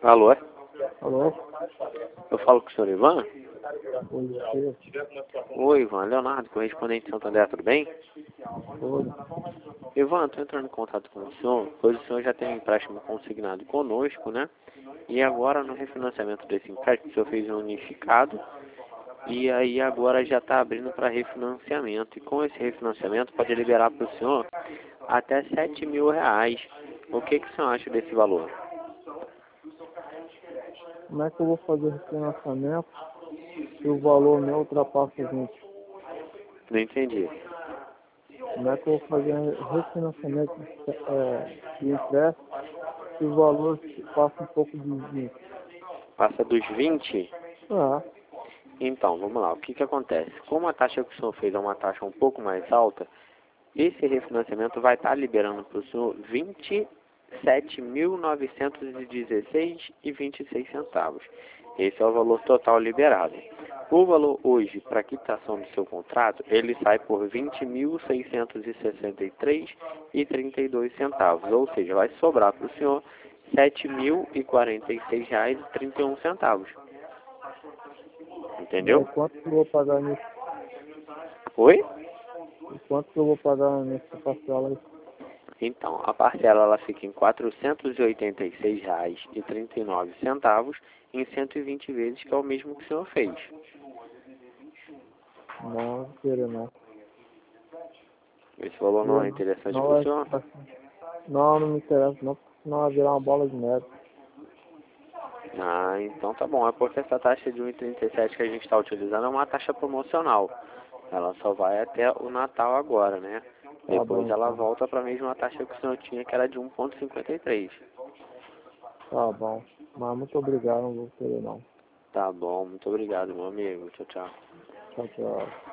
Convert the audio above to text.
Alô? Alô? Eu falo com o senhor Ivan? Oi, Oi, Ivan. Leonardo, correspondente de Santander, tudo bem? oi. Ivan, estou entrando em contato com o senhor, pois o senhor já tem um empréstimo consignado conosco, né? E agora, no refinanciamento desse empréstimo, o senhor fez um unificado e aí agora já está abrindo para refinanciamento. E com esse refinanciamento pode liberar para o senhor até R$ 7.000. O que o senhor acha desse valor? Como é que eu vou fazer refinanciamento se o valor meu ultrapassa 20? Não entendi. Como é que eu vou fazer refinanciamento de empréstimo se o valor passa um pouco de 20? Passa dos 20? Ah, Então, vamos lá. O que acontece? Como a taxa que o senhor fez é uma taxa um pouco mais alta, esse refinanciamento vai estar liberando para o senhor R$ 27.916,26. Esse é o valor total liberado. O valor hoje, para quitação do seu contrato, ele sai por R$ 20.663,32. Ou seja, vai sobrar para o senhor R$ 7.046,31. daí Entendeu? quanto que eu vou pagar nisso? Oi? E quanto que eu vou pagar nessa parcela aí? Então, a parcela ela fica em R$ 486,39 em 120 vezes, que é o mesmo que o senhor fez. Não, não queria não. Esse valor não é interessante para o Não, senhor? não me interessa não, porque senão vai virar uma bola de neve. Ah, então tá bom. É porque essa taxa de 1,37 que a gente está utilizando é uma taxa promocional. Ela só vai até o Natal agora, né? Tá bom Depois ela então. volta para a mesma taxa que o senhor tinha, que era de 1,53. Tá bom. Mas muito obrigado, não vou querer não. Tá bom, muito obrigado, meu amigo. Tchau, tchau. Tchau, tchau.